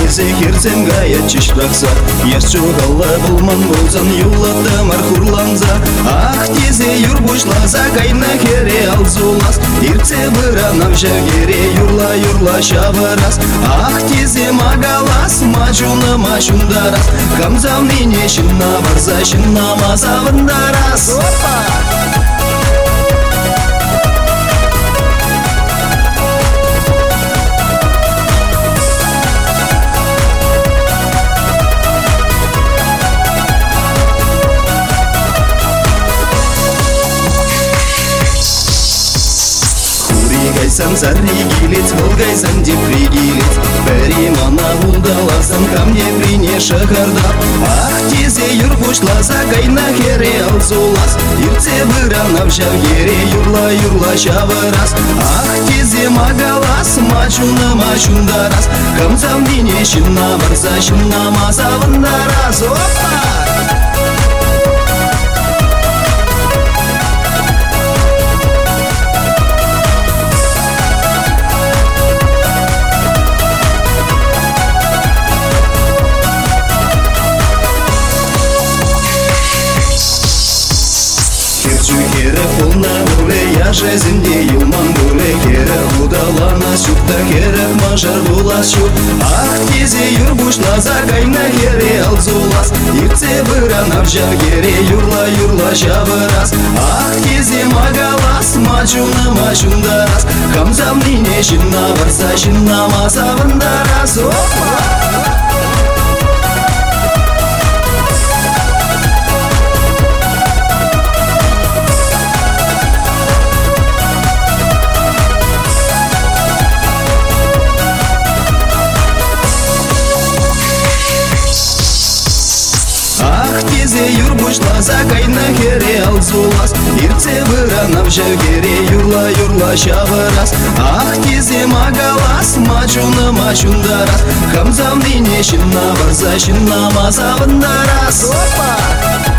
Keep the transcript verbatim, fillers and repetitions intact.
Зехерсем гаят чишракса Яшчу гала булман болсан Юллатты мархурланза Ах тезе юр бушласа Кайна хере алзулас Ирце быранам жагере Юрла юрла шаварас Ах тезе магалас Мачуна мачундарас Камзам мине шинна барза Шинна мазавындарас Опа! Гайсам заригилец, волгайсам депригилец Бәри мана улдаласан камне прине шахарда Ах тезе юр бушласа кайна хере алзулас Ирце быранам шавгере юрла юрла шаварас Ах тезе магалас мачуна мачундарас Камзам дине шинна барса шинна мазавындарас Опа! Хере полна буле, я же зинде юлман буле Хере удалана сюкта, хере мажар булас шук Ах тезе юр бушласа, кайна хере алзулас Ирце быранав жагере, юрла юрла шаварас Ах тезе магалас, мачуна мачундарас Камзам дине шинна барса, шинна мазавындарас Опа! Ах тезе юр бушласа кайна хере алзулас Ирце быранав жагере юрла юрла шаварас Ах тезе магалас мачуна мачундарас Камзам дине шинна барса шинна мазавындарас Опа!